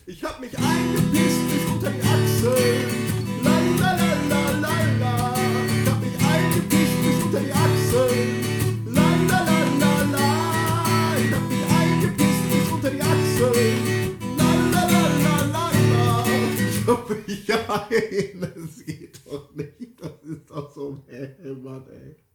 Ich hab mich eingepisst bis unter die Achsel. La la la la la la. Ich hab mich eingepisst bis unter die Achsel. La la la la la. Ich hab mich eingepisst bis unter die Achsel. La la la la la la. Ich hab mich ein. Das geht doch nicht. Das ist doch so, Mann, ey.